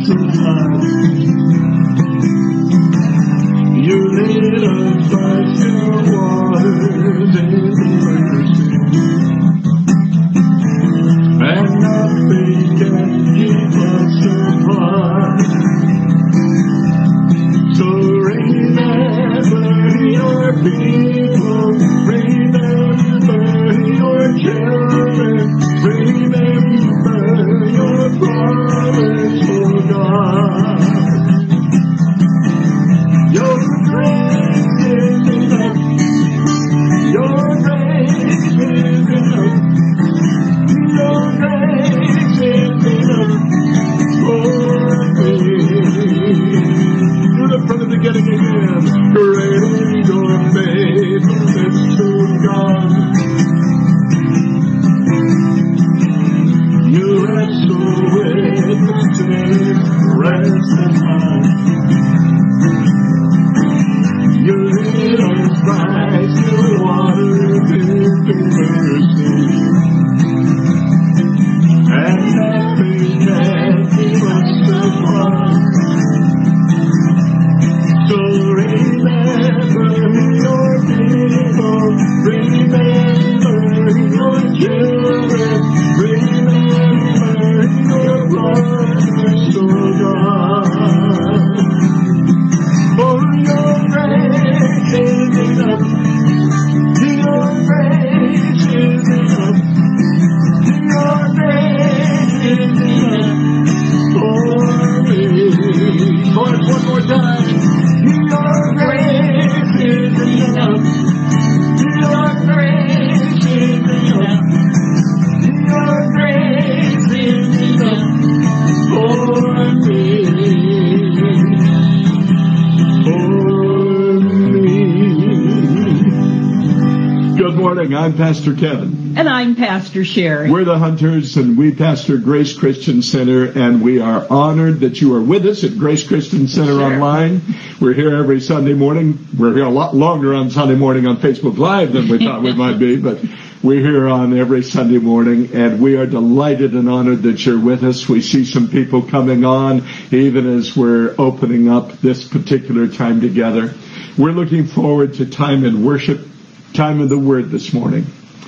I'm Pastor Kevin. And I'm Pastor Sherry. We're the Hunters, and we pastor Grace Christian Center, and we are honored that you are with us at Grace Christian Center Online. We're here every Sunday morning. We're here a lot longer on Sunday morning on Facebook Live than we thought we might be, but we're here on every Sunday morning, and we are delighted and honored that you're with us. We see some people coming on, even as we're opening up this particular time together. We're looking forward to time in worship, time of the Word this morning.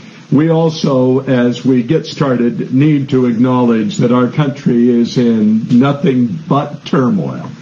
We also, as we get started, need to acknowledge that our country is in nothing but turmoil.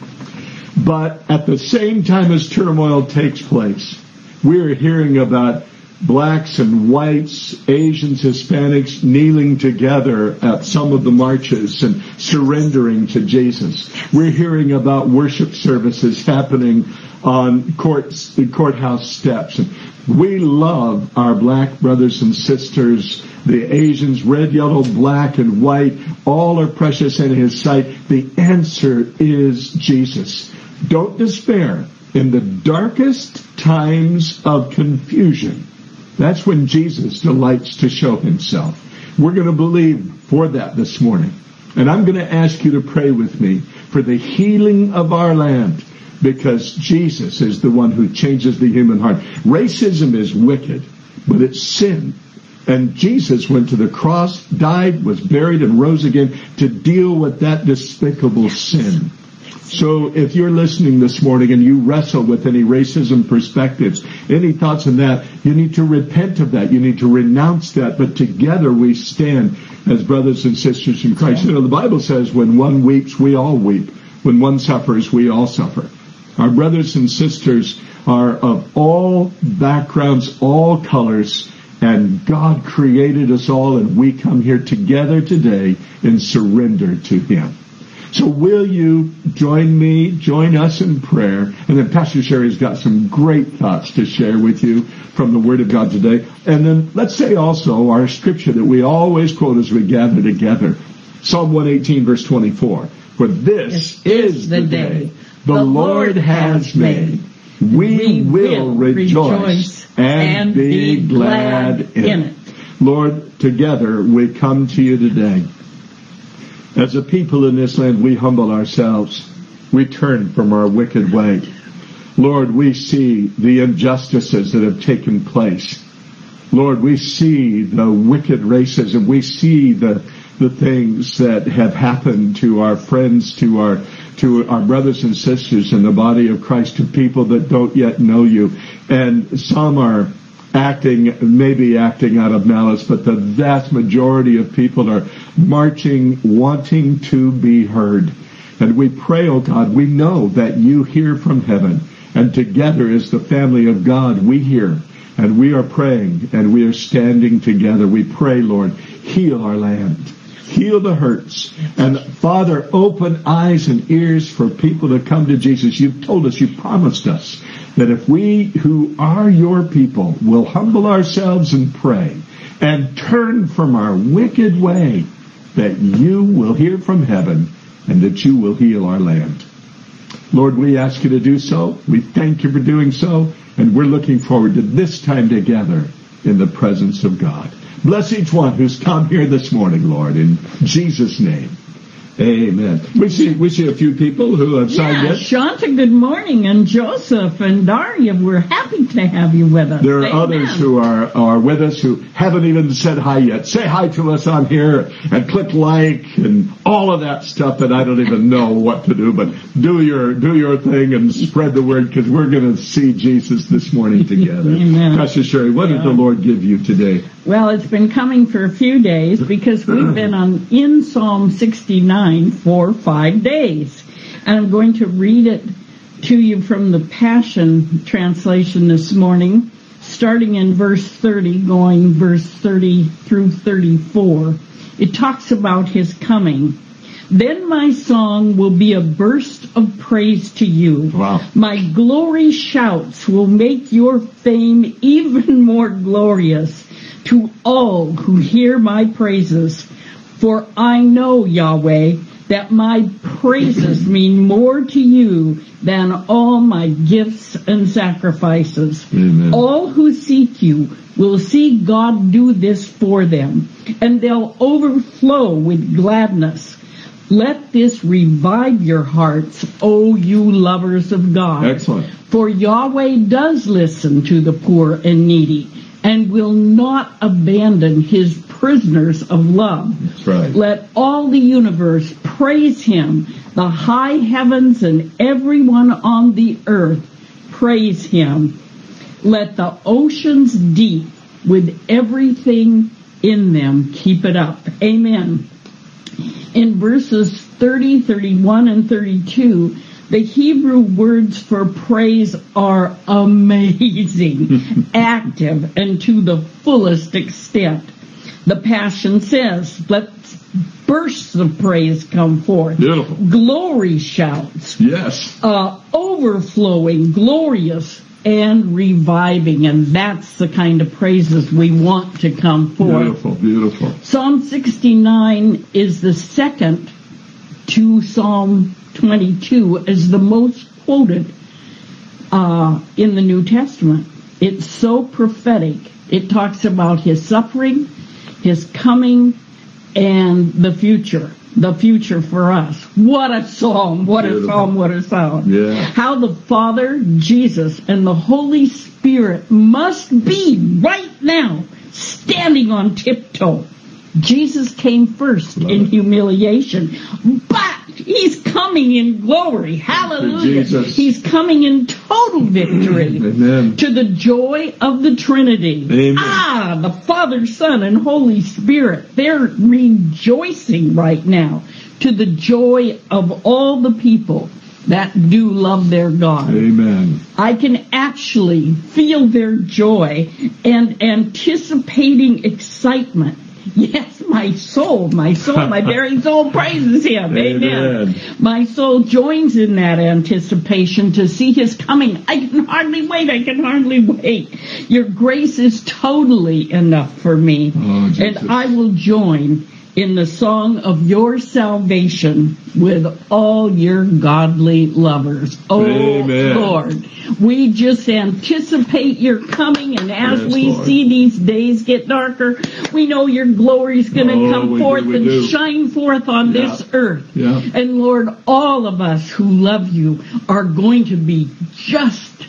But at the same time as turmoil takes place, we're hearing about blacks and whites, Asians, Hispanics kneeling together at some of the marches and surrendering to Jesus. We're hearing about worship services happening on courthouse steps. We love our black brothers and sisters, the Asians, red, yellow, black, and white. All are precious in His sight. The answer is Jesus. Don't despair. In the darkest times of confusion, that's when Jesus delights to show Himself. We're going to believe for that this morning. And I'm going to ask you to pray with me for the healing of our land, because Jesus is the one who changes the human heart. Racism is wicked, but it's sin. And Jesus went to the cross, died, was buried, and rose again to deal with that despicable sin. So if you're listening this morning and you wrestle with any racism perspectives, any thoughts on that, you need to repent of that. You need to renounce that. But together we stand as brothers and sisters in Christ. You know, the Bible says when one weeps, we all weep. When one suffers, we all suffer. Our brothers and sisters are of all backgrounds, all colors, and God created us all, and we come here together today and surrender to Him. So will you join us in prayer? And then Pastor Sherry's got some great thoughts to share with you from the Word of God today. And then let's say also our scripture that we always quote as we gather together. Psalm 118, verse 24. For this is the day the Lord has made. We will rejoice and be glad in it. Lord, together we come to you today. As a people in this land, we humble ourselves. We turn from our wicked way. Lord, we see the injustices that have taken place. Lord, we see the wicked racism. We see the the things that have happened to our friends, to our brothers and sisters in the body of Christ, to people that don't yet know you. And some are maybe acting out of malice, but the vast majority of people are marching, wanting to be heard. And we pray, oh God, we know that you hear from heaven. And together as the family of God, we hear. And we are praying, and we are standing together. We pray, Lord, heal our land. Heal the hurts. And Father, open eyes and ears for people to come to Jesus. You've told us, you promised us, that if we who are your people will humble ourselves and pray and turn from our wicked way, that you will hear from heaven and that you will heal our land. Lord, we ask you to do so. We thank you for doing so. And we're looking forward to this time together in the presence of God. Bless each one who's come here this morning, Lord, in Jesus' name. Amen. We see a few people who have signed in. Shanta, good morning, and Joseph and Daria, we're happy to have you with us. There are others who are with us who haven't even said hi yet. Say hi to us on here and click like and all of that stuff that I don't even know what to do, but do your thing and spread the word, because we're going to see Jesus this morning together. Amen. Pastor Sherry, what did the Lord give you today? Well, it's been coming for a few days because we've been in Psalm 69 for 5 days. And I'm going to read it to you from the Passion Translation this morning, starting in verse 30, going verse 30 through 34. It talks about his coming. Then my song will be a burst of praise to you. Wow. My glory shouts will make your fame even more glorious to all who hear my praises. For I know, Yahweh, that my praises mean more to you than all my gifts and sacrifices. Amen. All who seek you will see God do this for them, and they'll overflow with gladness. Let this revive your hearts, O you lovers of God. Excellent. For Yahweh does listen to the poor and needy, and will not abandon his prisoners of love. That's right. Let all the universe praise him, the high heavens and everyone on the earth praise him. Let the oceans deep with everything in them keep it up. Amen. In verses 30, 31, and 32, the Hebrew words for praise are amazing, active, and to the fullest extent. The Passion says, let bursts of praise come forth. Beautiful. Glory shouts. Yes. Overflowing, glorious, and reviving. And that's the kind of praises we want to come forth. Beautiful, beautiful. Psalm 69 is the second to Psalm 22 as the most quoted in the New Testament. It's so prophetic. It talks about his suffering, his coming, and the future for us. What a psalm, what Beautiful. A psalm, what a psalm. Yeah. How the Father, Jesus, and the Holy Spirit must be right now standing on tiptoe. Jesus came first in humiliation, but he's coming in glory. Hallelujah. He's coming in total victory. Amen. To the joy of the Trinity. Amen. The Father, Son, and Holy Spirit. They're rejoicing right now. To the joy of all the people that do love their God. Amen. I can actually feel their joy and anticipating excitement. Yes, my soul, my very soul praises him. Amen. My soul joins in that anticipation to see his coming. I can hardly wait. Your grace is totally enough for me. Oh, and I will join in the song of your salvation with all your godly lovers. Oh, Amen. Lord, we just anticipate your coming, and as we see these days get darker, we know your glory is going to come forth and shine forth on this earth. Yeah. And Lord, all of us who love you are going to be just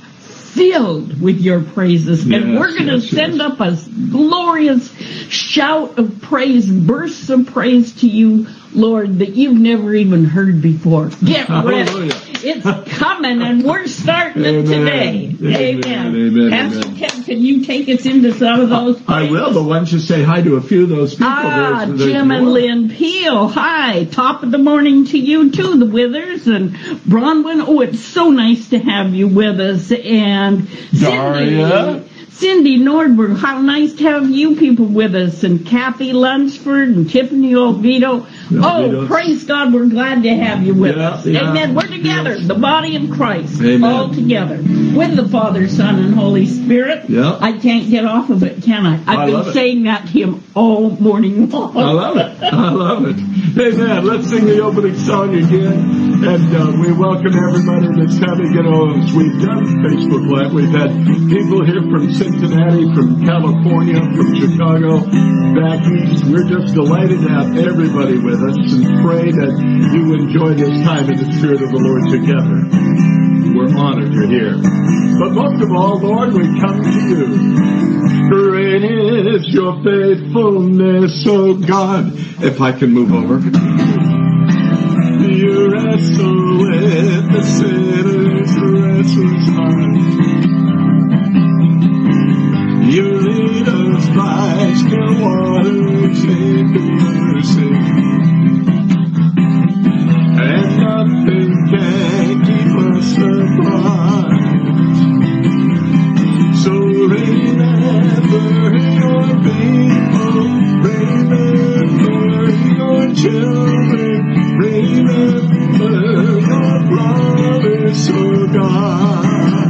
filled with your praises. And we're going to send up a glorious shout of praise, bursts of praise to you, Lord, that you've never even heard before. Get ready. It's coming, and we're starting it today. Amen. Pastor Ted, can you take us into some of those praise? I will, but why don't you say hi to a few of those people? There's Jim and Lynn Peel. Hi. Top of the morning to you, too, the Withers and Bronwyn. Oh, it's so nice to have you with us. And Daria. Cindy Nordberg, how nice to have you people with us, and Kathy Lunsford and Tiffany Oviedo. Oh, praise God, we're glad to have you with us. Amen. We're together, the body of Christ, all together, with the Father, Son, and Holy Spirit. I can't get off of it, can I? I've been saying that to him all morning long. I love it. I love it. Amen. Let's sing the opening song again. And we welcome everybody that's coming. As we've done Facebook Live, we've had people here from Cincinnati, from California, from Chicago, back east. We're just delighted to have everybody with us and pray that you enjoy this time in the Spirit of the Lord together. We're honored you're here. But most of all, Lord, we come to you. Great is your faithfulness, O God. If I can move over. You wrestle with the sinner's restless heart. You lead us by still waters into mercy, and nothing can keep us apart. So remember your people, remember your children, remember your promise, oh God.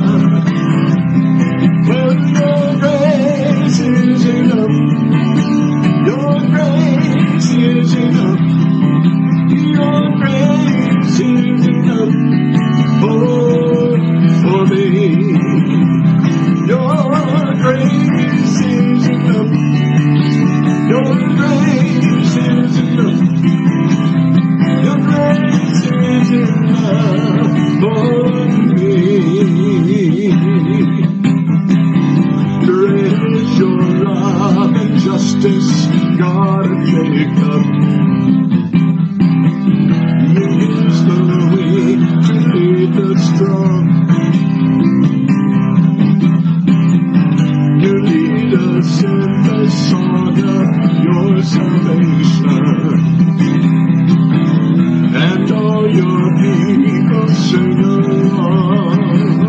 Well, your grace is enough. Your grace is enough. Your grace is enough for me. Your grace is enough. Your grace is enough. Your grace is enough for me. Great is your love and justice, God of Jacob. You use the weak to lead the strong. You lead us in the song of your salvation. And all your people sing along.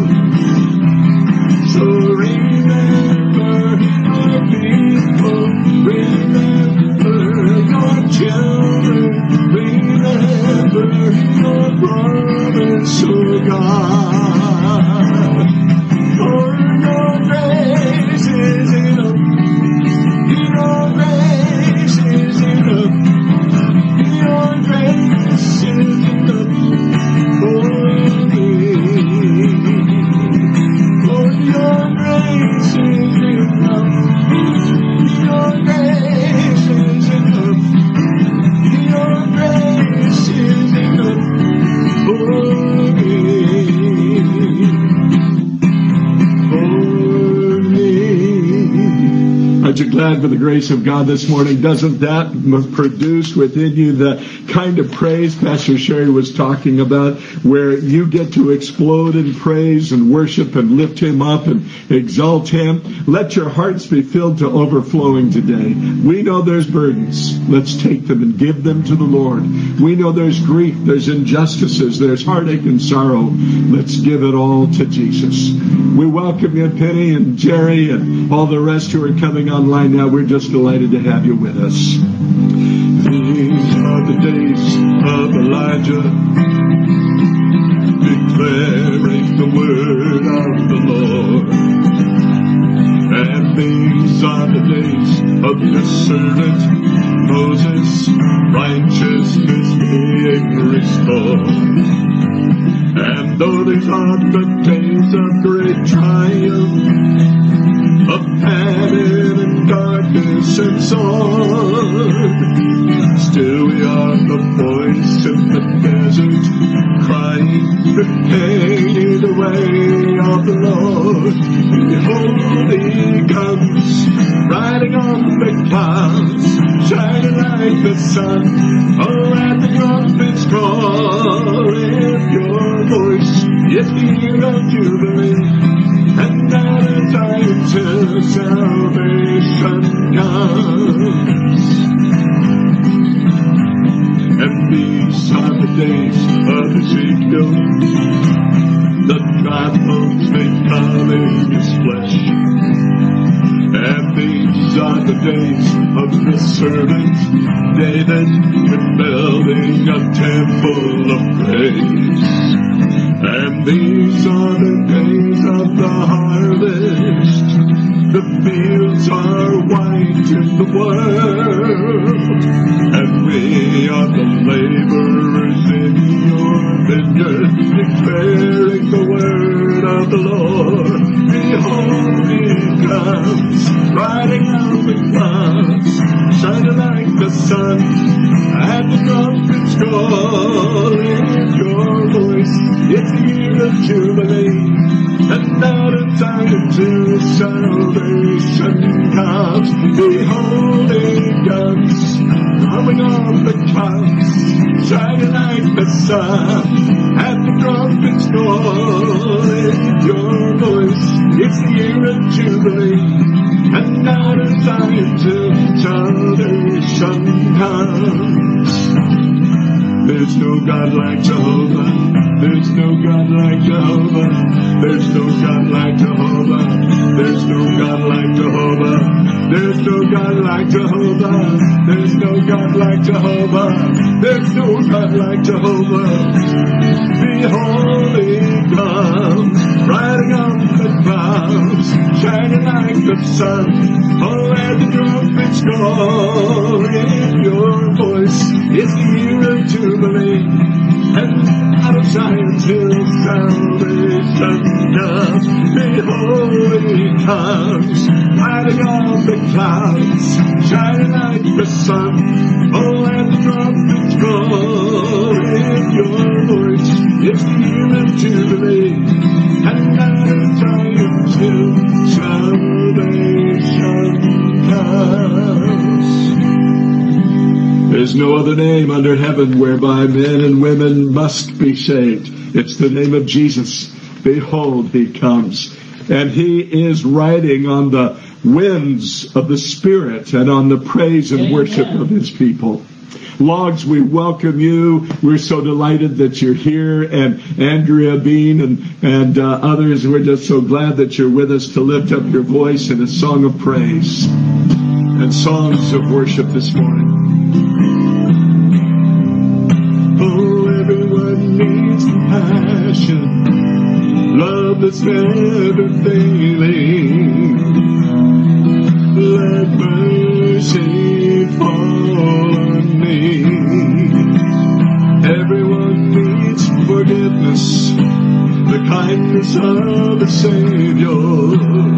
So remember your people, remember your children, remember your promise, oh God. For your grace is enough. Your grace is enough. Your grace is enough for me. For your grace is enough. Your grace is enough. Your grace is enough for me. Aren't you glad for the grace of God this morning? Doesn't that produce within you the kind of praise Pastor Sherry was talking about, where you get to explode in praise and worship and lift Him up and exalt Him? Let your hearts be filled to overflowing today. We know there's burdens. Let's take them and give them to the Lord. We know there's grief, there's injustices, there's heartache and sorrow. Let's give it all to Jesus. We welcome you, Penny and Jerry and all the rest who are coming online now. We're just delighted to have you with us. These are the days of Elijah, declaring the word of the Lord. And these are the days of the servant Moses, righteousness being restored. And though these are the days of great triumph, of famine and darkness and sword, still we are the voice in the desert, crying, the pain the way of the Lord. Behold, he comes, riding on the clouds, shining like the sun. Oh, and the trumpets call, lift your voice, it's the year of Jubilee, and now the time till salvation comes. And these are the days of Ezekiel, the dry bones becoming his flesh. And these are the days of the servant David, building a temple of praise. And these are the days of the harvest. The fields are white in the world, and we are the laborers in your vineyard, declaring the word of the Lord. Behold, he comes, riding on the clouds, shining like the sun, and the trumpets call. Lift your voice, it's the year of Jubilee, and now the time till salvation comes. Behold, he comes, coming on the clouds, shining like the sun, and the trumpets call. Lift your voice, it's the year of Jubilee, and now the time till salvation comes. There's no God like Jehovah. There's no God like Jehovah. There's no God like Jehovah. There's no God like Jehovah. There's no God like Jehovah. There's no God like Jehovah. There's no God like Jehovah. Behold, he comes, riding on the clouds, shining like the sun. Oh, and the trumpets call. Lift your voice, it's the year of Jubilee, and out of Zion till salvation comes. Behold, he comes, riding on the clouds, shining like the sun. Oh, and the trumpets call. Lift your voice, it's the year of Jubilee, and out of Zion till salvation comes. There's no other name under heaven whereby men and women must be saved. It's the name of Jesus. Behold, he comes. And he is riding on the winds of the Spirit and on the praise and worship of his people. Logs, we welcome you. We're so delighted that you're here. And Andrea Bean and others, we're just so glad that you're with us to lift up your voice in a song of praise and songs of worship this morning. Oh, everyone needs compassion, love that's never failing. Let mercy fall on me. Everyone needs forgiveness, the kindness of the Savior,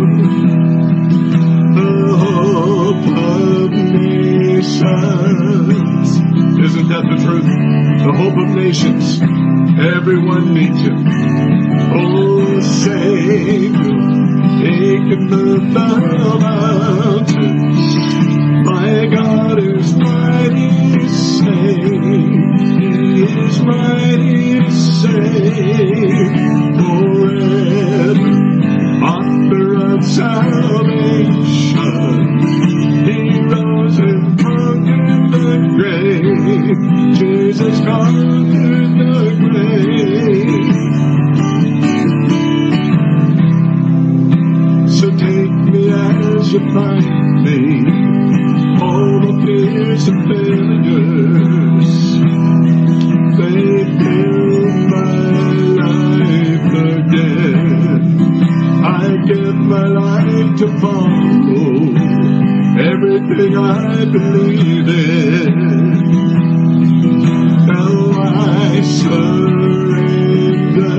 the hope of nations. Isn't that the truth? The hope of nations. Everyone needs him. Oh, Savior, he can move the mountains. My God is mighty to save. He is mighty to save. Forever, author of salvation. He rose and conquered the grave. Jesus conquered the grave. So take me as you find me, all the fears and failures. They fill my life again. I give my life to follow everything I believe in. Now I surrender.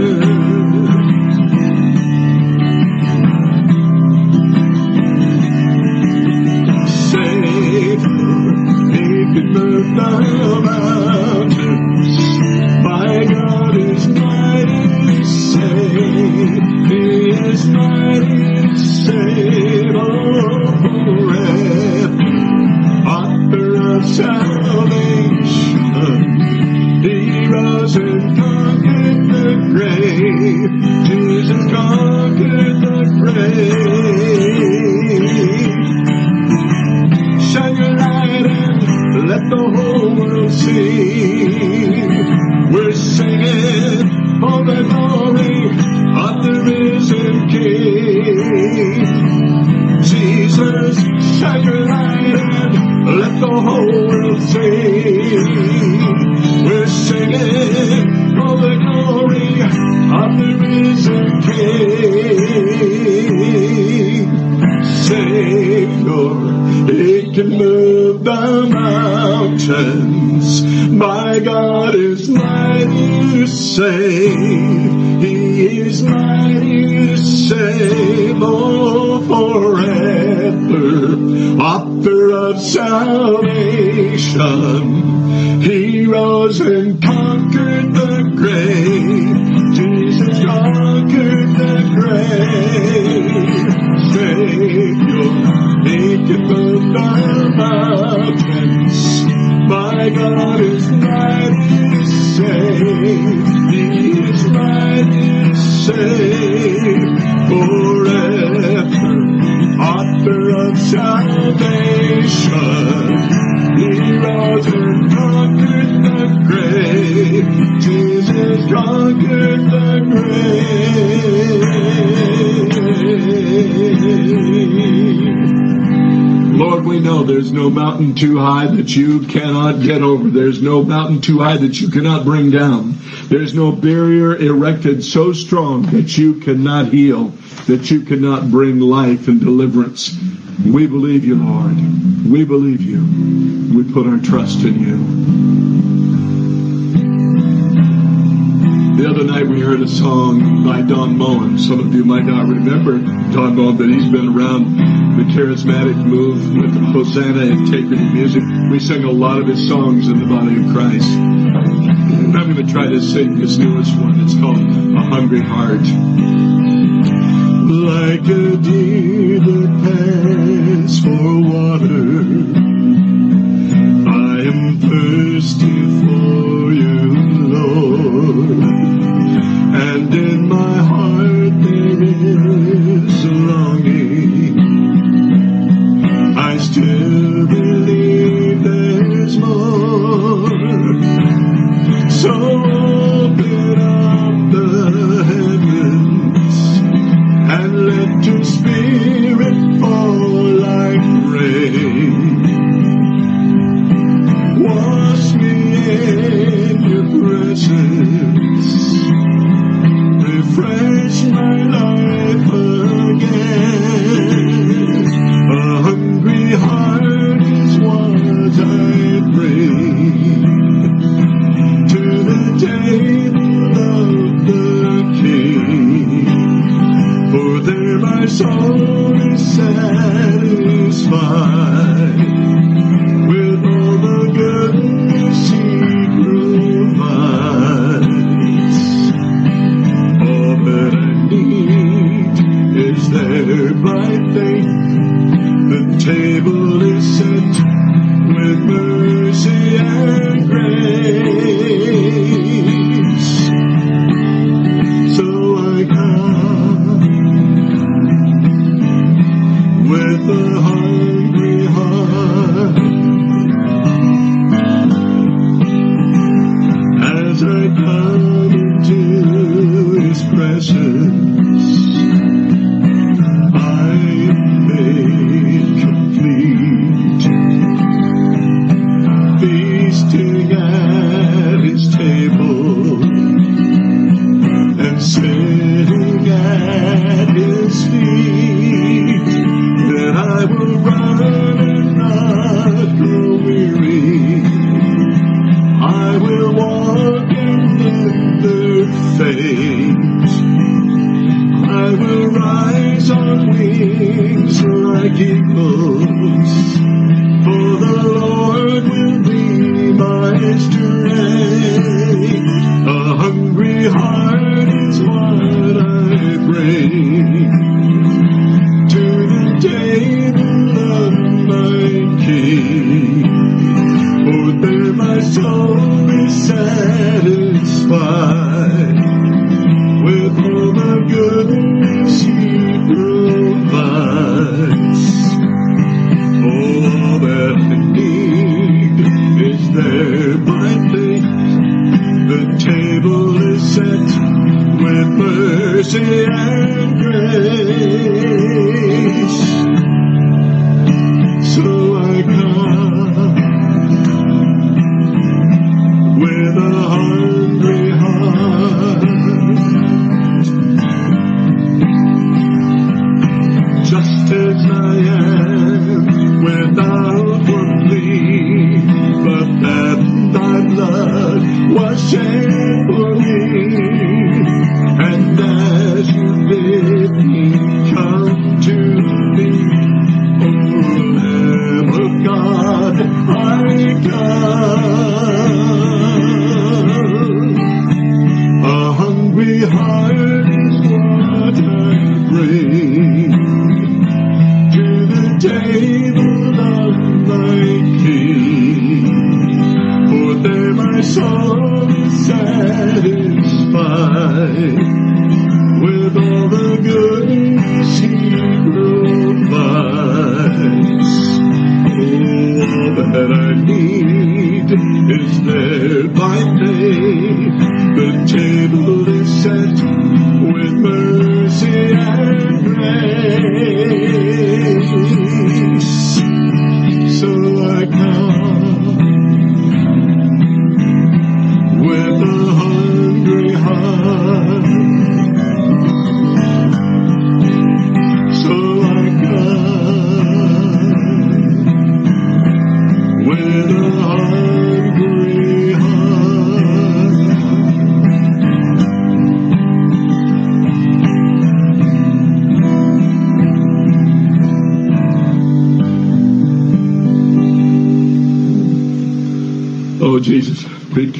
Move the mountains. My God is mighty to save. rose and conquered the grave. Jesus conquered the grave. Shine your light and let the whole world see. We're singing for the glory of the risen King. Jesus, shine your light and let the whole world see. We're singing for the glory of the risen King. Savior, He can move the mountains. My God is mighty to save. He is mighty to save. Oh, forever, author of salvation. He rose and conquered the grave. Jesus conquered the grave. Savior, He can move the mountains. My God is mighty to save. He is mighty to save. Forever, author of salvation. He rose and conquered the grave. Jesus conquered the grave. Lord, we know there's no mountain too high that you cannot get over. There's no mountain too high that you cannot bring down. There's no barrier erected so strong that you cannot heal, that you cannot bring life and deliverance. We believe you, Lord. We believe you. We put our trust in you. The other night we heard a song by Don Moen. Some of you might not remember Don Moen, but he's been around the charismatic movement of Hosanna Integrity Music. We sing a lot of his songs in the body of Christ. And I'm going to try to sing his newest one. It's called A Hungry Heart. Like a deer that pants for water, I am thirsty for you, Lord. And in my heart there is a longing. I still believe there's more. So open up the heavens and let your Spirit fall like rain. Wash me in your presence. Refresh my life again. A hungry heart is what I bring to the table of the King. For there my soul is satisfied with all the goodness He provides. All that I need is there by faith. The table is set with mercy and grace. So I come with a hungry heart. As I come into His presence, I'm made complete. Feasting at His table and sitting at His feet, that I will run and not grow weary. I will walk and never faint. I will rise on wings like eagles, for the Lord will be my strength. A hungry heart is what I bring to the table of my King. For there my soul is satisfied table is set with mercy and grace. So I come with a hungry heart, just as I am, without one plea, but that thy blood was shed for me. And as you bid me come to thee, O Lamb of God, I come. A hungry heart is what I bring to the table of my King. For there my soul is satisfied with all the goodness He provides. All that I need is there by faith. The table is set with mercy and grace. So I come with a hungry heart. So I come with a hungry heart. Oh Jesus, we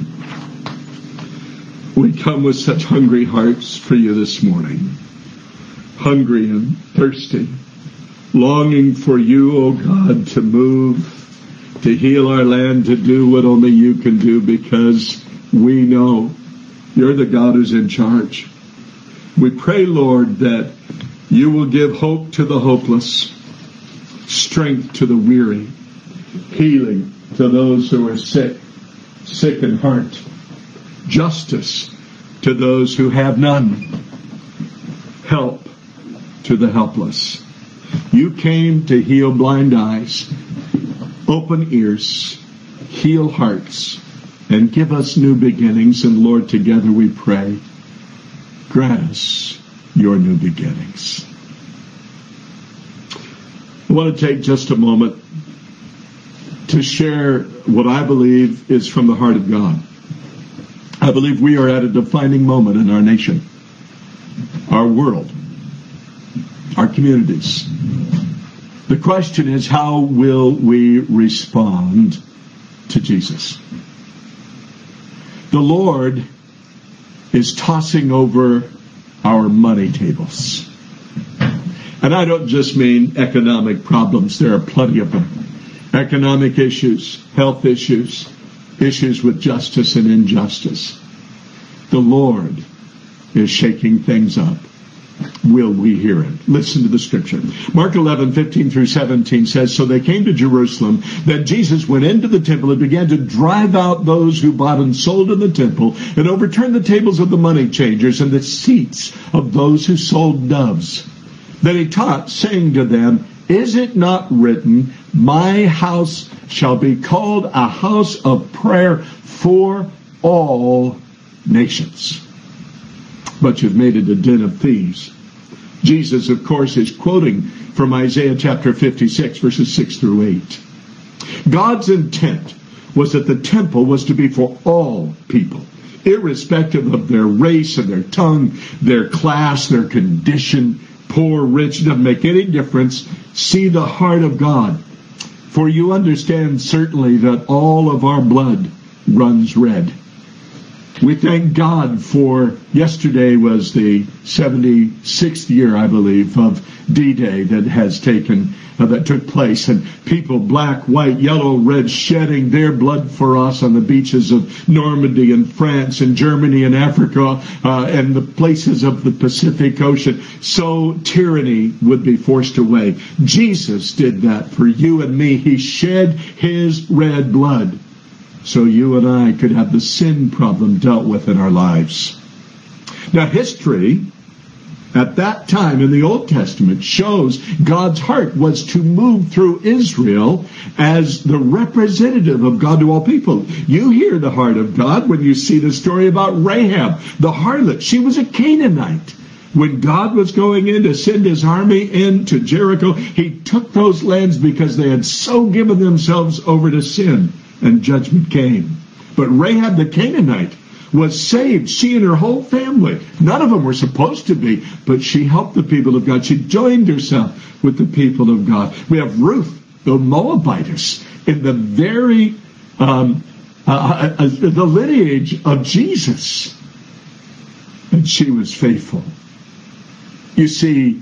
come with such hungry hearts for you this morning. Hungry and thirsty, longing for you, oh God, to move, to heal our land, to do what only you can do, because we know you're the God who's in charge. We pray, Lord, that you will give hope to the hopeless, strength to the weary, healing to those who are sick in heart, justice to those who have none, help to the helpless. You came to heal blind eyes, open ears, heal hearts, and give us new beginnings. And Lord, together we pray, grant us your new beginnings. I want to take just a moment to share what I believe is from the heart of God. I believe we are at a defining moment in our nation, our world, our communities. The question is, how will we respond to Jesus? The Lord is tossing over our money tables. And I don't just mean economic problems. There are plenty of them. Economic issues, health issues, issues with justice and injustice. The Lord is shaking things up. Will we hear it? Listen to the scripture. Mark 11:15-17 says, So they came to Jerusalem. Then Jesus went into the temple and began to drive out those who bought and sold in the temple, and overturned the tables of the money changers and the seats of those who sold doves. Then he taught, saying to them, Is it not written, My house shall be called a house of prayer for all nations? But you've made it a den of thieves. Jesus, of course, is quoting from Isaiah chapter 56, verses 6-8. God's intent was that the temple was to be for all people, irrespective of their race and their tongue, their class, their condition, poor, rich, doesn't make any difference. See the heart of God. For you understand certainly that all of our blood runs red. We thank God for, yesterday was the 76th year, I believe, of D-Day that took place, and people, black, white, yellow, red, shedding their blood for us on the beaches of Normandy and France and Germany and Africa and the places of the Pacific Ocean, so tyranny would be forced away. Jesus did that for you and me. He shed his red blood so you and I could have the sin problem dealt with in our lives. Now, history at that time in the Old Testament shows God's heart was to move through Israel as the representative of God to all people. You hear the heart of God when you see the story about Rahab, the harlot. She was a Canaanite. When God was going in to send his army into Jericho, he took those lands because they had so given themselves over to sin, and judgment came. But Rahab the Canaanite was saved, she and her whole family. None of them were supposed to be, but she helped the people of God. She joined herself with the people of God. We have Ruth, the Moabitess, in the very the lineage of Jesus. And she was faithful. You see,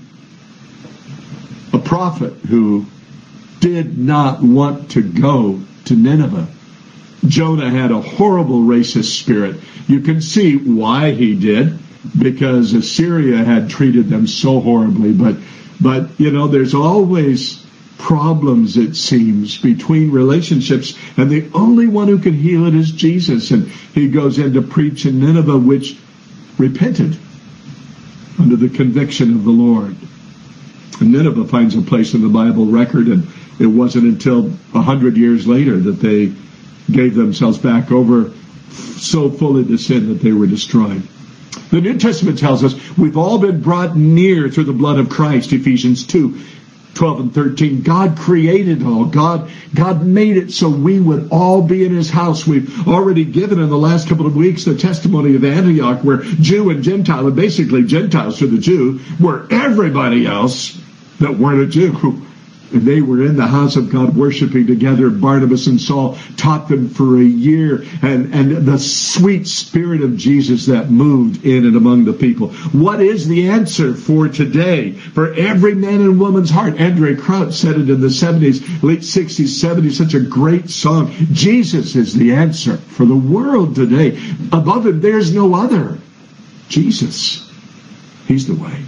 a prophet who did not want to go to Nineveh. Jonah had a horrible racist spirit. You can see why he did, because Assyria had treated them so horribly. But you know, there's always problems, it seems, between relationships, and the only one who can heal it is Jesus. And he goes in to preach in Nineveh, which repented under the conviction of the Lord. And Nineveh finds a place in the Bible record, and it wasn't until 100 years later that they gave themselves back over so fully to sin that they were destroyed. The New Testament tells us we've all been brought near through the blood of Christ, Ephesians 2:12 and 13. God created it all. God made it so we would all be in his house. We've already given in the last couple of weeks the testimony of Antioch, where Jew and Gentile, and basically Gentiles to the Jew, were everybody else that weren't a Jew. And they were in the house of God worshiping together. Barnabas and Saul taught them for a year. And the sweet spirit of Jesus that moved in and among the people. What is the answer for today? For every man and woman's heart. Andre Crouch said it in the 70s, late 60s, 70s. Such a great song. Jesus is the answer for the world today. Above him, there's no other. Jesus. He's the way.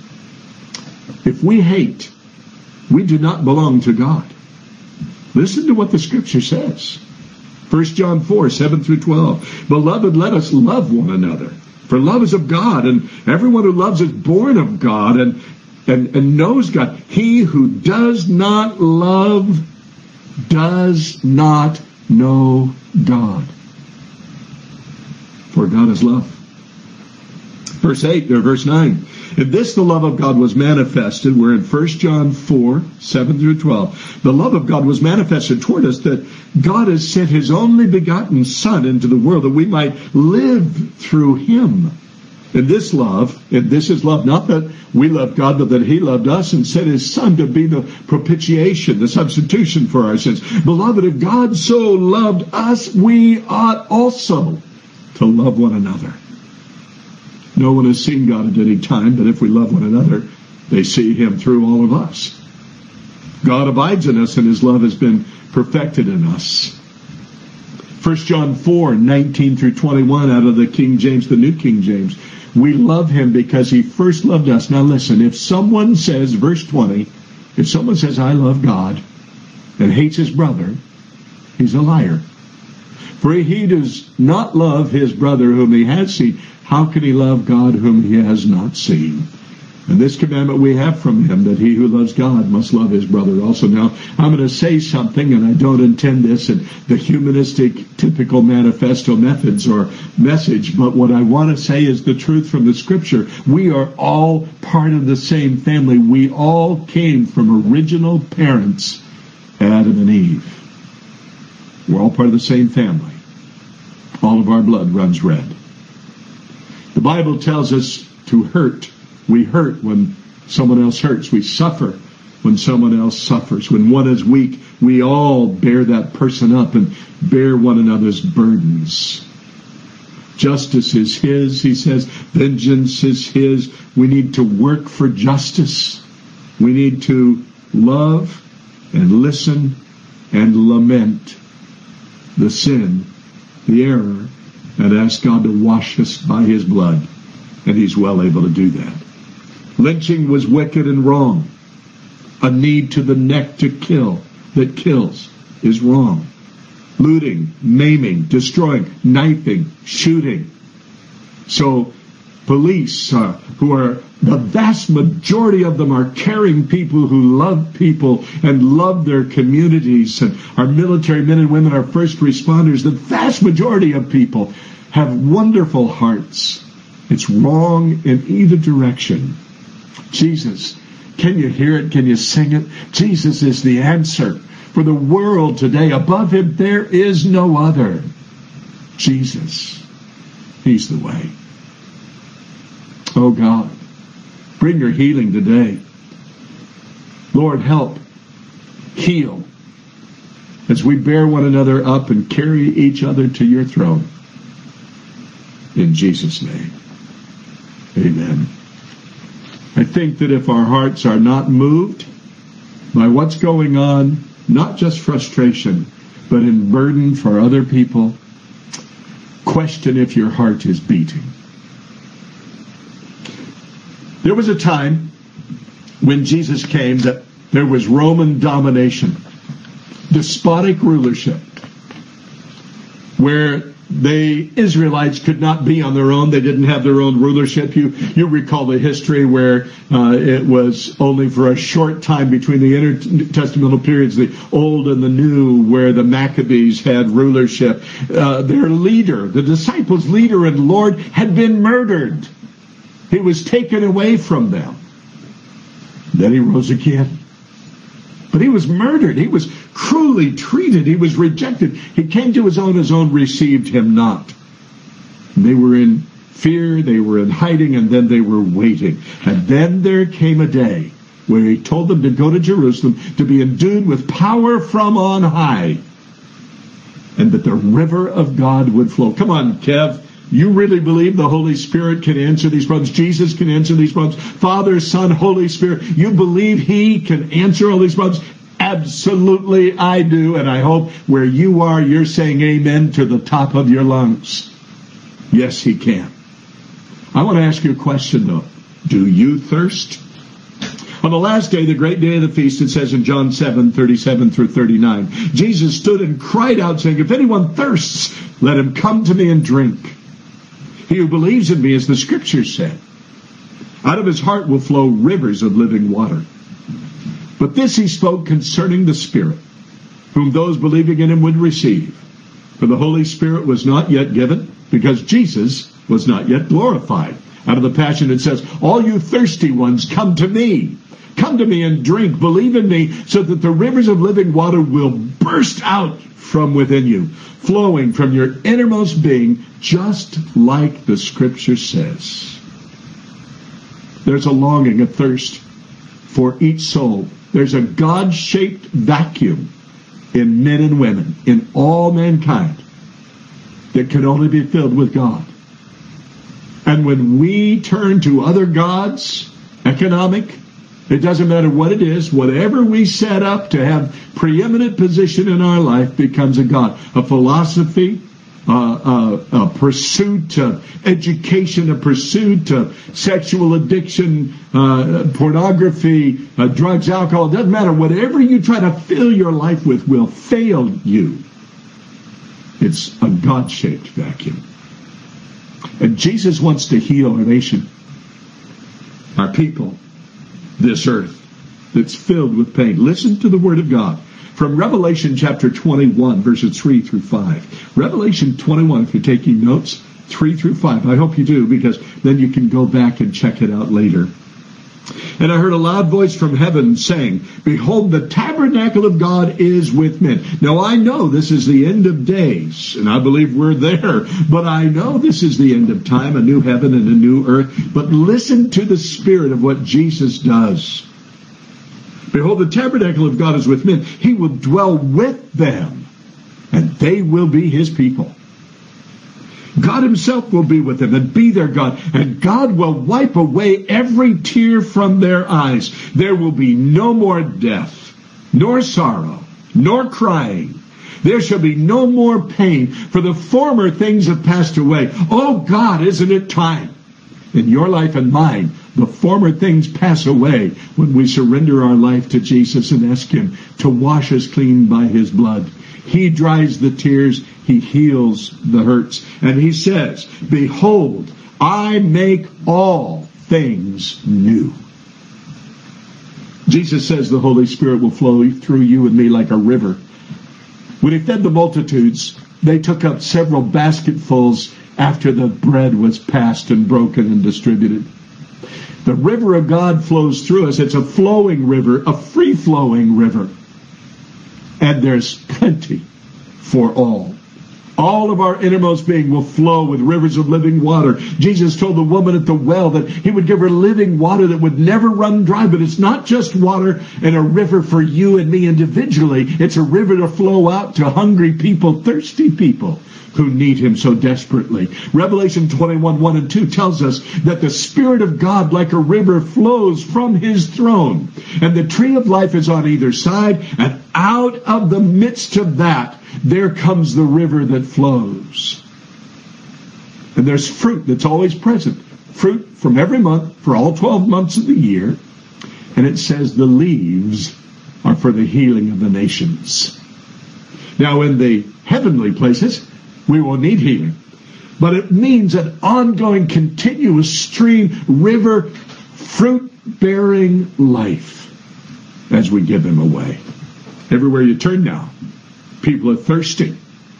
If we hate, we do not belong to God. Listen to what the scripture says. 1 John 4:7 through 12. Beloved, let us love one another. For love is of God, and everyone who loves is born of God and knows God. He who does not love does not know God. For God is love. Verse 9. In this the love of God was manifested. We're in 1 John 4:7 through 12. The love of God was manifested toward us, that God has sent his only begotten Son into the world, that we might live through him. And this is love, not that we loved God, but that he loved us and sent his Son to be the propitiation, the substitution for our sins. Beloved, if God so loved us, we ought also to love one another. No one has seen God at any time, but if we love one another, they see him through all of us. God abides in us, and his love has been perfected in us. 1 John 4:19 through 21 out of the King James, the New King James. We love him because he first loved us. Now listen, if someone says, verse 20, if someone says, I love God, and hates his brother, he's a liar. For he does not love his brother whom he has seen. How can he love God whom he has not seen? And this commandment we have from him, that he who loves God must love his brother also. Now, I'm going to say something, and I don't intend this in the humanistic, typical manifesto methods or message, but what I want to say is the truth from the scripture. We are all part of the same family. We all came from original parents, Adam and Eve. We're all part of the same family. All of our blood runs red. The Bible tells us to hurt. We hurt when someone else hurts. We suffer when someone else suffers. When one is weak, we all bear that person up and bear one another's burdens. Justice is his, he says. Vengeance is his. We need to work for justice. We need to love and listen and lament the sin, the error, and ask God to wash us by his blood. And he's well able to do that. Lynching was wicked and wrong. A knee to the neck to kill that kills is wrong. looting, maiming, destroying, knifing, shooting. So police, who are the vast majority of them are caring people who love people and love their communities. And our military men and women, our first responders, the vast majority of people have wonderful hearts. It's wrong in either direction. Jesus, can you hear it? Can you sing it? Jesus is the answer for the world today. Above him, there is no other. Jesus, he's the way. Oh God, bring your healing today. Lord, help, heal, as we bear one another up and carry each other to your throne. In Jesus' name, amen. I think that if our hearts are not moved by what's going on, not just frustration, but in burden for other people, question if your heart is beating. There was a time when Jesus came that there was Roman domination, despotic rulership, where the Israelites could not be on their own. They didn't have their own rulership. You recall the history where it was only for a short time between the intertestamental periods, the Old and the New, where the Maccabees had rulership. Their leader, the disciples' leader and Lord, had been murdered. He was taken away from them. Then he rose again. But he was murdered. He was cruelly treated. He was rejected. He came to his own received him not. And they were in fear, they were in hiding, and then they were waiting. And then there came a day where he told them to go to Jerusalem to be endued with power from on high, and that the river of God would flow. Come on, Kev. You really believe the Holy Spirit can answer these problems? Jesus can answer these problems? Father, Son, Holy Spirit. You believe he can answer all these problems? Absolutely, I do. And I hope where you are, you're saying amen to the top of your lungs. Yes, he can. I want to ask you a question, though. Do you thirst? On the last day, the great day of the feast, it says in John 7:37 through 39, Jesus stood and cried out, saying, if anyone thirsts, let him come to me and drink. He who believes in me, as the scriptures said, out of his heart will flow rivers of living water. But this he spoke concerning the Spirit, whom those believing in him would receive. For the Holy Spirit was not yet given, because Jesus was not yet glorified. Out of the Passion it says, all you thirsty ones, come to me. Come to me and drink. Believe in me, so that the rivers of living water will burst out from within you, flowing from your innermost being, just like the scripture says. There's a longing, a thirst for each soul. There's a God-shaped vacuum in men and women, in all mankind, that can only be filled with God. And when we turn to other gods, economic, it doesn't matter what it is, whatever we set up to have preeminent position in our life becomes a god. A philosophy, a pursuit of education, a pursuit of sexual addiction, pornography, drugs, alcohol. It doesn't matter. Whatever you try to fill your life with will fail you. It's a God-shaped vacuum. And Jesus wants to heal our nation, our people, this earth that's filled with pain. Listen to the Word of God from Revelation chapter 21, verses 3 through 5. Revelation 21, if you're taking notes, 3 through 5. I hope you do, because then you can go back and check it out later. And I heard a loud voice from heaven saying, behold, the tabernacle of God is with men. Now I know this is the end of days, and I believe we're there, but I know this is the end of time, a new heaven and a new earth. But listen to the spirit of what Jesus does. Behold, the tabernacle of God is with men. He will dwell with them, and they will be his people. God himself will be with them and be their God, and God will wipe away every tear from their eyes. There will be no more death, nor sorrow, nor crying. There shall be no more pain, for the former things have passed away. Oh God, isn't it time? In your life and mine, the former things pass away when we surrender our life to Jesus and ask him to wash us clean by his blood. He dries the tears. He heals the hurts. And he says, behold, I make all things new. Jesus says the Holy Spirit will flow through you and me like a river. When he fed the multitudes, they took up several basketfuls after the bread was passed and broken and distributed. The river of God flows through us. It's a flowing river, a free-flowing river. And there's plenty for all. All of our innermost being will flow with rivers of living water. Jesus told the woman at the well that he would give her living water that would never run dry. But it's not just water and a river for you and me individually. It's a river to flow out to hungry people, thirsty people who need him so desperately. Revelation 21:1 and 2 tells us that the Spirit of God, like a river, flows from his throne. And the tree of life is on either side. And out of the midst of that, there comes the river that flows. And there's fruit that's always present. Fruit from every month for all 12 months of the year. And it says the leaves are for the healing of the nations. Now in the heavenly places, we will need healing. But it means an ongoing, continuous stream, river, fruit-bearing life as we give him away. Everywhere you turn now, people are thirsty,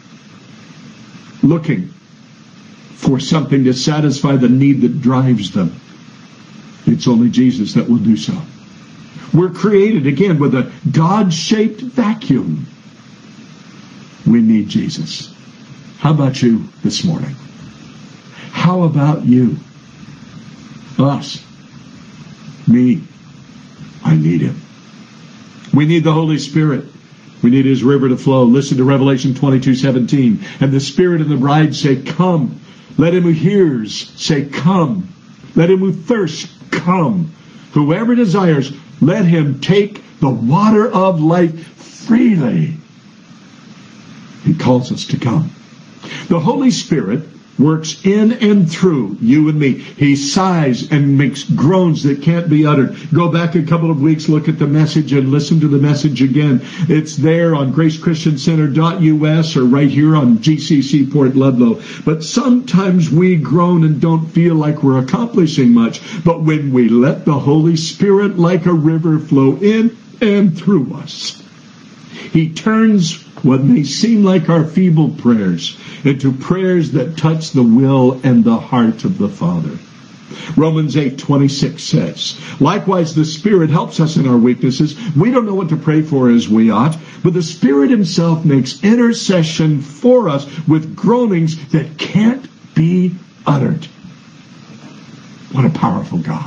looking for something to satisfy the need that drives them. It's only Jesus that will do so. We're created, again, with a God-shaped vacuum. We need Jesus. How about you this morning? How about you? Us. Me. I need him. We need the Holy Spirit. We need his river to flow. Listen to Revelation 22:17. And the Spirit and the bride say, come. Let him who hears say, come. Let him who thirsts, come. Whoever desires, let him take the water of life freely. He calls us to come. The Holy Spirit works in and through you and me. He sighs and makes groans that can't be uttered. Go back a couple of weeks, look at the message, and listen to the message again. It's there on gracechristiancenter.us or right here on GCC Port Ludlow. But sometimes we groan and don't feel like we're accomplishing much. But when we let the Holy Spirit like a river flow in and through us, he turns what may seem like our feeble prayers into prayers that touch the will and the heart of the Father. Romans 8:26 says, likewise the Spirit helps us in our weaknesses. We don't know what to pray for as we ought, but the Spirit himself makes intercession for us with groanings that can't be uttered. What a powerful God.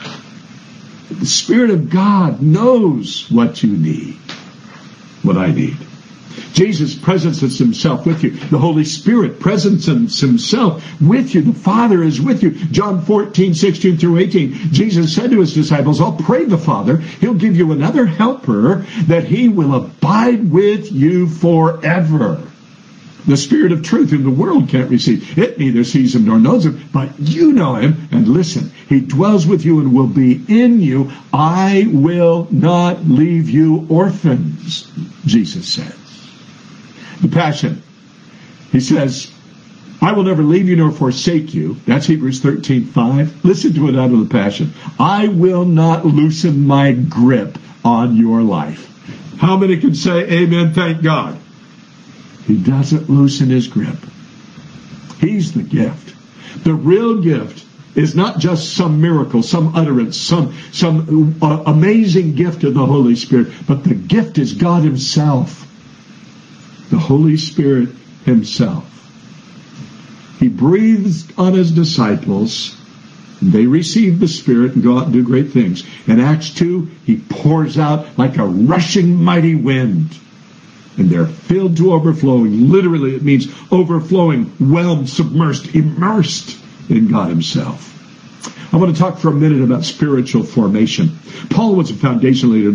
The Spirit of God knows what you need, what I need. Jesus presences himself with you. The Holy Spirit presences himself with you. The Father is with you. John 14:16 through 18. Jesus said to his disciples, I'll pray the Father. He'll give you another helper that he will abide with you forever. The Spirit of truth whom the world can't receive. It neither sees him nor knows him, but you know him. And listen, he dwells with you and will be in you. I will not leave you orphans, Jesus says. The Passion. He says, I will never leave you nor forsake you. That's Hebrews 13:5. Listen to it out of the Passion. I will not loosen my grip on your life. How many can say amen, thank God? He doesn't loosen his grip. He's the gift. The real gift is not just some miracle, some utterance, some amazing gift of the Holy Spirit, but the gift is God himself. The Holy Spirit himself. He breathes on his disciples. They receive the Spirit and go out and do great things. In Acts 2, he pours out like a rushing mighty wind. And they're filled to overflowing. Literally, it means overflowing, whelmed, submersed, immersed in God himself. I want to talk for a minute about spiritual formation. Paul was a foundation layer.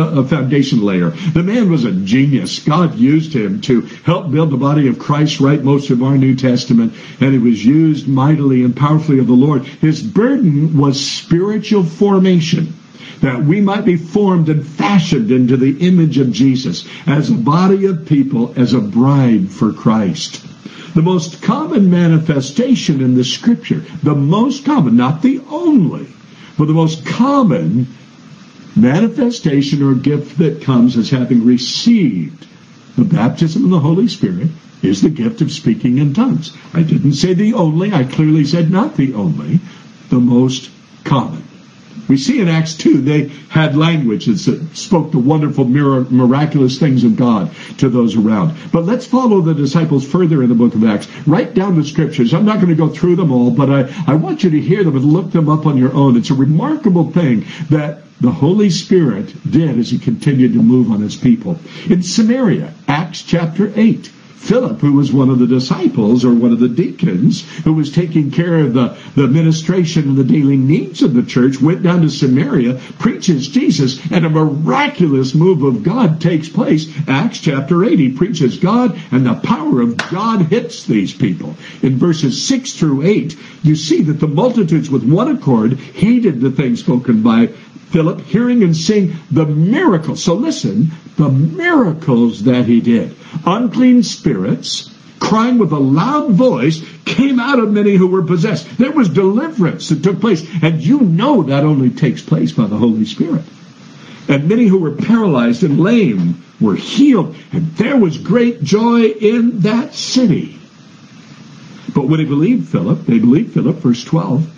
The man was a genius. God used him to help build the body of Christ, write most of our New Testament, and he was used mightily and powerfully of the Lord. His burden was spiritual formation. that we might be formed and fashioned into the image of Jesus as a body of people, as a bride for Christ. The most common manifestation in the Scripture, the most common, not the only, but the most common manifestation or gift that comes as having received the baptism of the Holy Spirit is the gift of speaking in tongues. I didn't say the only, I clearly said not the only, the most common. We see in Acts 2, they had languages that spoke the wonderful, miraculous things of God to those around. But let's follow the disciples further in the book of Acts. Write down the scriptures. I'm not going to go through them all, but I want you to hear them and look them up on your own. It's a remarkable thing that the Holy Spirit did as he continued to move on his people. In Samaria, Acts chapter 8, Philip, who was one of the disciples or one of the deacons who was taking care of the administration and the daily needs of the church, went down to Samaria, preaches Jesus, and a miraculous move of God takes place. Acts chapter 8, he preaches God, and the power of God hits these people. In verses 6 through 8, you see that the multitudes with one accord heeded the things spoken by Philip, hearing and seeing the miracles. So listen, the miracles that he did. Unclean spirits, crying with a loud voice, came out of many who were possessed. There was deliverance that took place. And you know that only takes place by the Holy Spirit. And many who were paralyzed and lame were healed. And there was great joy in that city. But when they believed Philip, verse 12,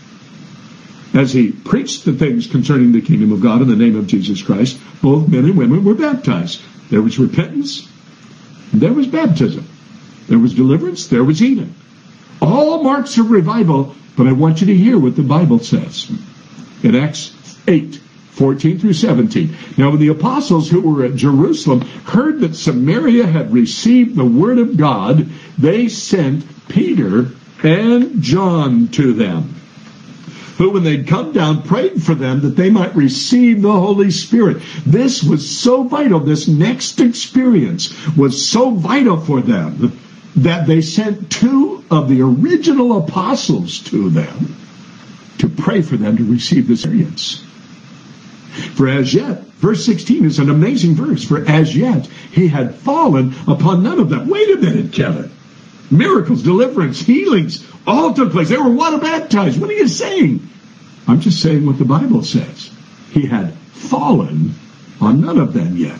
as he preached the things concerning the kingdom of God in the name of Jesus Christ, both men and women were baptized. There was repentance, there was baptism. There was deliverance, there was healing. All marks of revival, but I want you to hear what the Bible says. In Acts 8, 14 through 17. Now when the apostles who were at Jerusalem heard that Samaria had received the word of God, they sent Peter and John to them, who, when they'd come down, prayed for them that they might receive the Holy Spirit. This was so vital. This next experience was so vital for them that they sent two of the original apostles to them to pray for them to receive this experience. For as yet, verse 16 is an amazing verse. For as yet, he had fallen upon none of them. Wait a minute, Kevin. Miracles, deliverance, healings, all took place. They were water baptized. What are you saying? I'm just saying what the Bible says. He had fallen on none of them yet.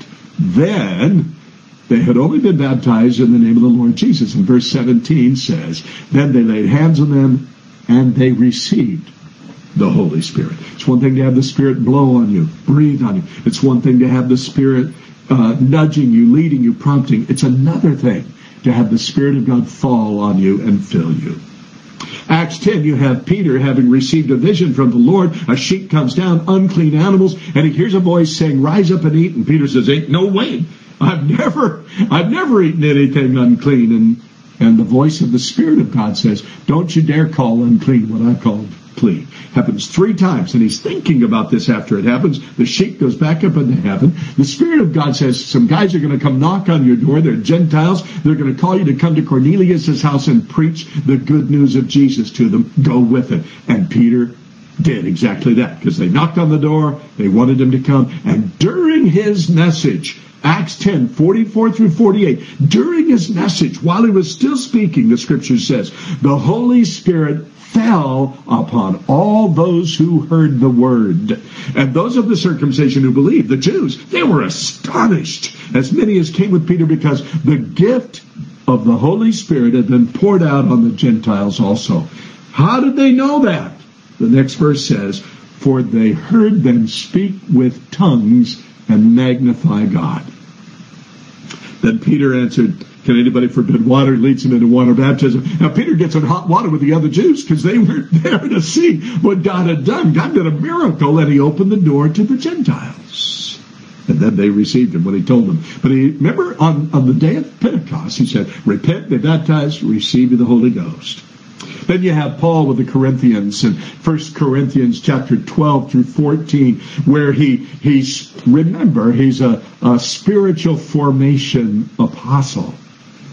Then they had only been baptized in the name of the Lord Jesus. And verse 17 says, then they laid hands on them and they received the Holy Spirit. It's one thing to have the Spirit blow on you, breathe on you. It's one thing to have the Spirit nudging you, leading you, prompting. It's another thing to have the Spirit of God fall on you and fill you. Acts 10, you have Peter having received a vision from the Lord. A sheep comes down, unclean animals, and he hears a voice saying, rise up and eat. And Peter says, ain't no way. I've never eaten anything unclean. And the voice of the Spirit of God says, don't you dare call unclean what I've called clean. Happens 3 times, and he's thinking about this after it happens. The sheep goes back up into heaven. The Spirit of God says, some guys are going to come knock on your door. They're Gentiles. They're going to call you to come to Cornelius' house and preach the good news of Jesus to them. Go with it. And Peter did exactly that, because they knocked on the door. They wanted him to come. And during his message, Acts 10, 44 through 48, during his message, while he was still speaking, the Scripture says, the Holy Spirit fell upon all those who heard the word. And those of the circumcision who believed, the Jews, they were astonished, as many as came with Peter, because the gift of the Holy Spirit had been poured out on the Gentiles also. How did they know that? The next verse says, for they heard them speak with tongues and magnify God. Then Peter answered, can anybody forbid water? Leads him into water baptism. Now Peter gets in hot water with the other Jews because they weren't there to see what God had done. God did a miracle, and he opened the door to the Gentiles. And then they received him when he told them. But remember on the day of Pentecost, he said, repent, be baptized, receive the Holy Ghost. Then you have Paul with the Corinthians in 1 Corinthians chapter 12 through 14, where he's a spiritual formation apostle.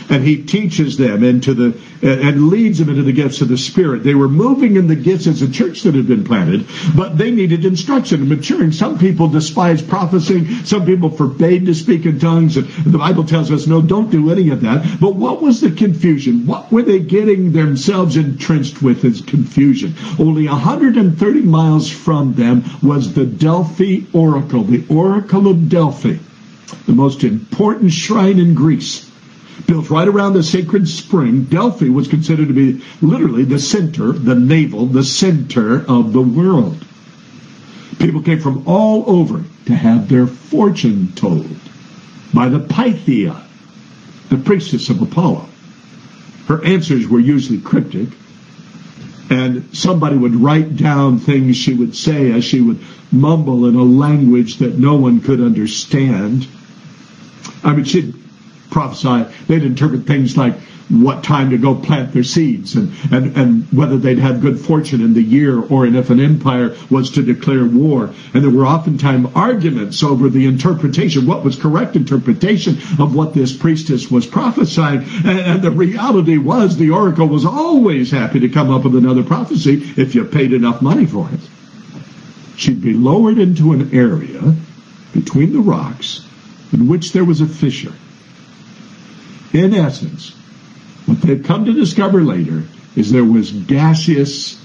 And he teaches them and leads them into the gifts of the Spirit. They were moving in the gifts as a church that had been planted, but they needed instruction and maturing. Some people despised prophesying. Some people forbade to speak in tongues. And the Bible tells us, no, don't do any of that. But what was the confusion? What were they getting themselves entrenched with as confusion? Only 130 miles from them was the Delphi Oracle, the Oracle of Delphi, the most important shrine in Greece. Built right around the sacred spring, Delphi was considered to be literally the center, the navel, the center of the world. People came from all over to have their fortune told by the Pythia, the priestess of Apollo. Her answers were usually cryptic, and somebody would write down things she would say as she would mumble in a language that no one could understand. I mean, she'd prophesy. They'd interpret things like what time to go plant their seeds and whether they'd have good fortune in the year, or if an empire was to declare war. And there were oftentimes arguments over the interpretation, what was correct interpretation of what this priestess was prophesying. And the reality was the oracle was always happy to come up with another prophecy if you paid enough money for it. She'd be lowered into an area between the rocks in which there was a fissure. In essence, what they've come to discover later is there was gaseous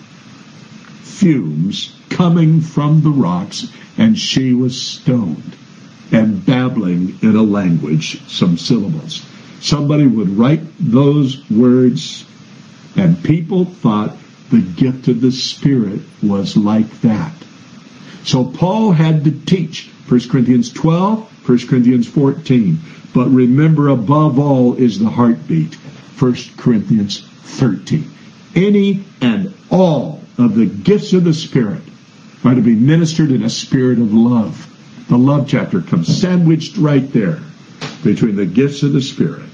fumes coming from the rocks, and she was stoned and babbling in a language, some syllables. Somebody would write those words, and people thought the gift of the Spirit was like that. So Paul had to teach 1 Corinthians 12, 1 Corinthians 14. But remember, above all is the heartbeat, 1 Corinthians 13. Any and all of the gifts of the Spirit are to be ministered in a spirit of love. The love chapter comes sandwiched right there between the gifts of the Spirit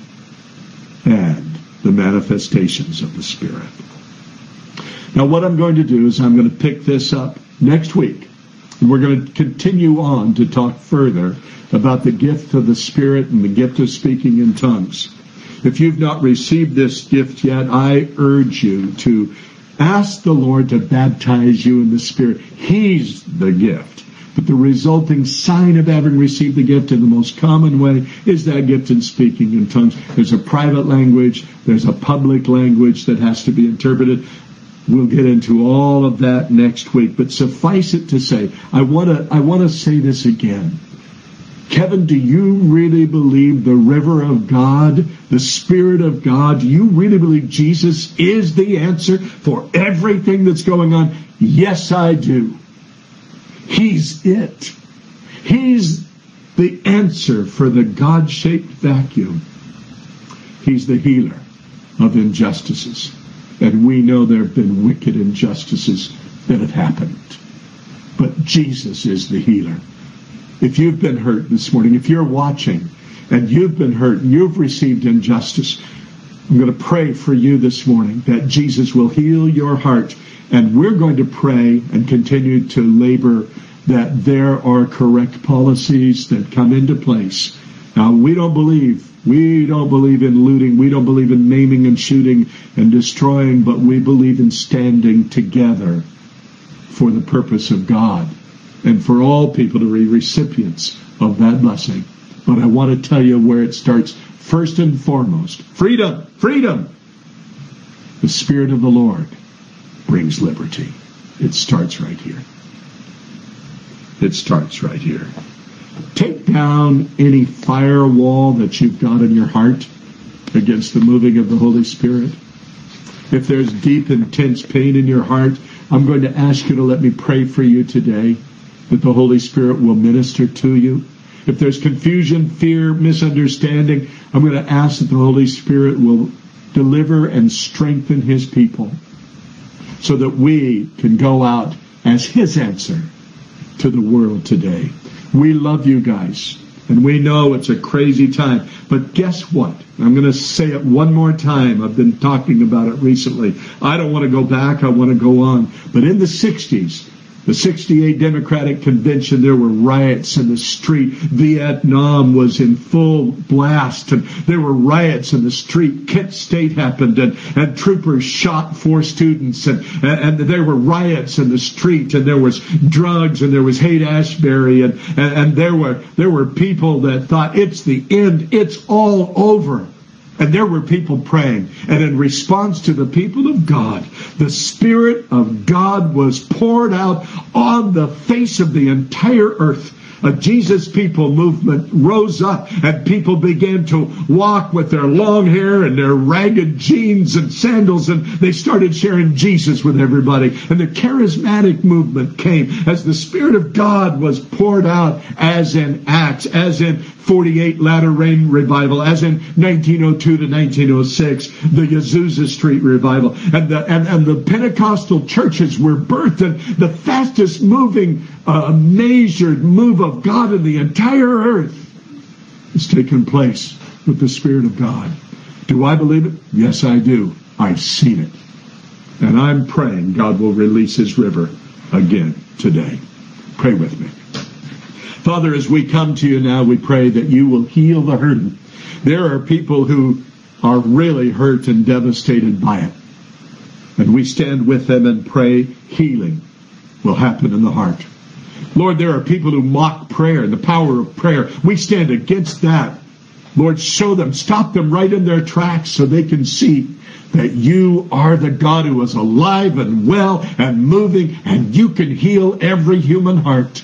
and the manifestations of the Spirit. Now, what I'm going to do is I'm going to pick this up next week. And we're going to continue on to talk further about the gift of the Spirit and the gift of speaking in tongues. If you've not received this gift yet, I urge you to ask the Lord to baptize you in the Spirit. He's the gift. But the resulting sign of having received the gift in the most common way is that gift in speaking in tongues. There's a private language. There's a public language that has to be interpreted. We'll get into all of that next week. But suffice it to say, I want to say this again. Kevin, do you really believe the river of God, the Spirit of God, do you really believe Jesus is the answer for everything that's going on? Yes, I do. He's it. He's the answer for the God-shaped vacuum. He's the healer of injustices. And we know there have been wicked injustices that have happened. But Jesus is the healer. If you've been hurt this morning, if you're watching and you've been hurt and you've received injustice, I'm going to pray for you this morning that Jesus will heal your heart. And we're going to pray and continue to labor that there are correct policies that come into place. Now, we don't believe in looting. We don't believe in maiming and shooting and destroying, but we believe in standing together for the purpose of God and for all people to be recipients of that blessing. But I want to tell you where it starts. First and foremost, freedom, freedom. The Spirit of the Lord brings liberty. It starts right here. It starts right here. Take down any firewall that you've got in your heart against the moving of the Holy Spirit. If there's deep, intense pain in your heart, I'm going to ask you to let me pray for you today, that the Holy Spirit will minister to you. If there's confusion, fear, misunderstanding, I'm going to ask that the Holy Spirit will deliver and strengthen His people so that we can go out as His answer to the world today. We love you guys, and we know it's a crazy time. But guess what? I'm going to say it one more time. I've been talking about it recently. I don't want to go back. I want to go on. But in the 60s, The 68 Democratic Convention, there were riots in the street. Vietnam was in full blast, and there were riots in the street. Kent State happened, and troopers shot 4 students, and there were riots in the street, and there was drugs, and there was Haight-Ashbury, and there were people that thought, it's the end, it's all over. And there were people praying. And in response to the people of God, the Spirit of God was poured out on the face of the entire earth. A Jesus People movement rose up, and people began to walk with their long hair and their ragged jeans and sandals, and they started sharing Jesus with everybody. And the charismatic movement came as the Spirit of God was poured out, as in Acts, as in 48 Latter Rain Revival, as in 1902 to 1906, the Azusa Street Revival. And the Pentecostal churches were birthed, and the fastest moving measured move of God in the entire earth has taken place with the Spirit of God. Do I believe it? Yes, I do. I've seen it. And I'm praying God will release His river again today. Pray with me. Father, as we come to you now, we pray that you will heal the hurting. There are people who are really hurt and devastated by it. And we stand with them and pray healing will happen in the heart. Lord, there are people who mock prayer, the power of prayer. We stand against that. Lord, show them, stop them right in their tracks so they can see that you are the God who is alive and well and moving, and you can heal every human heart.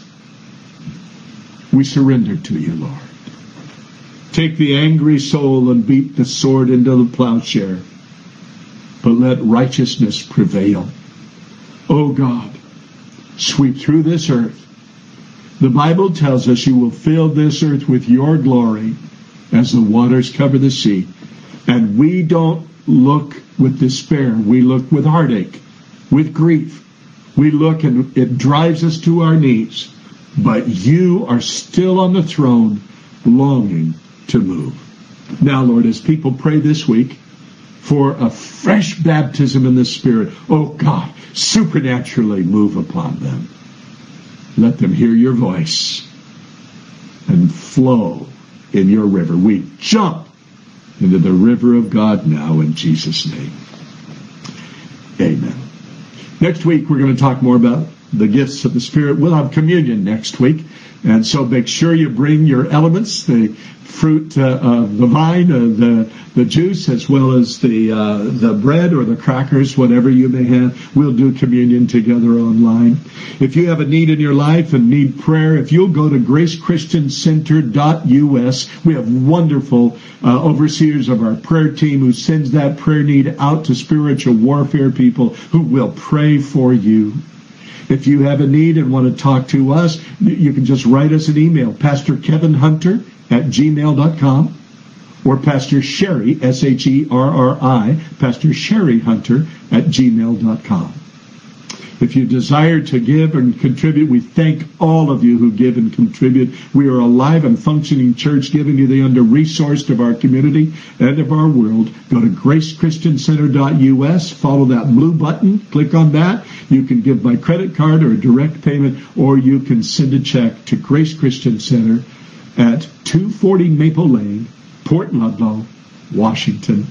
We surrender to you, Lord. Take the angry soul and beat the sword into the plowshare, but let righteousness prevail. Oh God, sweep through this earth. The Bible tells us you will fill this earth with your glory as the waters cover the sea. And we don't look with despair. We look with heartache, with grief. We look and it drives us to our knees. But you are still on the throne, longing to move. Now, Lord, as people pray this week for a fresh baptism in the Spirit, oh God, supernaturally move upon them. Let them hear your voice and flow in your river. We jump into the river of God now in Jesus' name. Amen. Next week, we're going to talk more about the gifts of the Spirit. We'll have communion next week. And so make sure you bring your elements, the fruit of the vine, the juice, as well as the bread or the crackers, whatever you may have. We'll do communion together online. If you have a need in your life and need prayer, if you'll go to gracechristiancenter.us, we have wonderful overseers of our prayer team who sends that prayer need out to spiritual warfare people who will pray for you. If you have a need and want to talk to us, you can just write us an email, PastorKevinHunter@gmail.com, or Pastor Sherry, SHERRI, Pastor Sherry Hunter @gmail.com. If you desire to give and contribute, we thank all of you who give and contribute. We are a live and functioning church giving you the under-resourced of our community and of our world. Go to gracechristiancenter.us, follow that blue button, click on that. You can give by credit card or direct payment, or you can send a check to Grace Christian Center at 240 Maple Lane, Port Ludlow, Washington,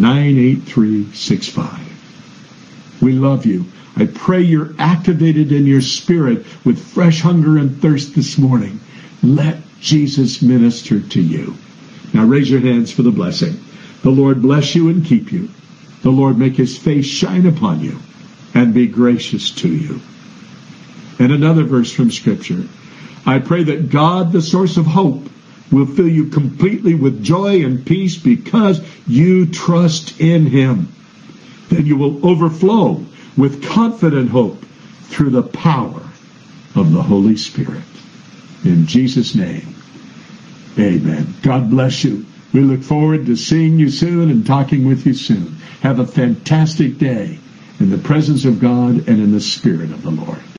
98365. We love you. I pray you're activated in your spirit with fresh hunger and thirst this morning. Let Jesus minister to you. Now raise your hands for the blessing. The Lord bless you and keep you. The Lord make his face shine upon you and be gracious to you. And another verse from Scripture. I pray that God, the source of hope, will fill you completely with joy and peace because you trust in him. Then you will overflow with confident hope through the power of the Holy Spirit. In Jesus' name, amen. God bless you. We look forward to seeing you soon and talking with you soon. Have a fantastic day in the presence of God and in the Spirit of the Lord.